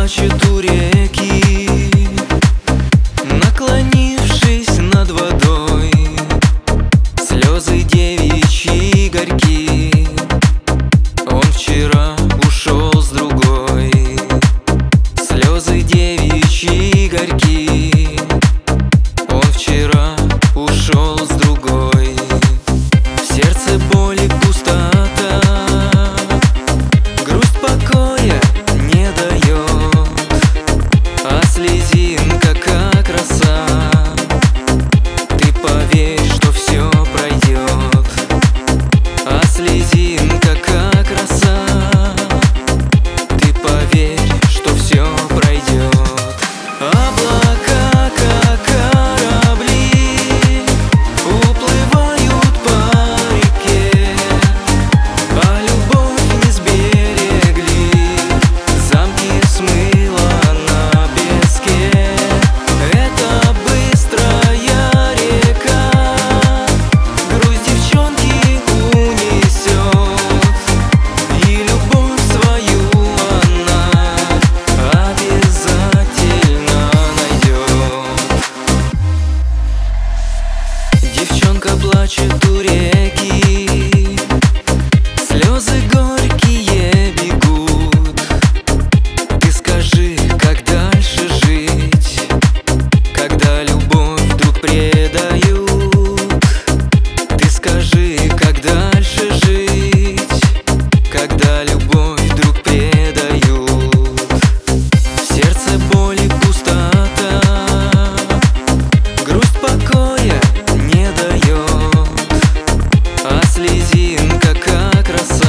плачет у реки, наклонившись над водой. Слезы девичьи горьки, он вчера ушел с другой. Слезы девичьи горьки, он вчера ушел с другой. В сердце боль и пустота, грусть покоя не дает, а слезинка как роса. Ты поверь, что все пройдет, а слезинка как роса. Ты поверь, что все пройдет. Облака, как корабли, уплывают по реке, а любовь не сберегли, замки смыло на песке. Это быстрая река, грусть девчонки унесет, и любовь свою она обязательно найдет. Девчонка плачет у реки, слезы горькие бегут. Ты скажи, как дальше жить, когда любовь вдруг предают? Ты скажи, как дальше жить, когда любовь вдруг предают? В сердце боль и пустота, грусть покоя не дает, а слезинка как роса.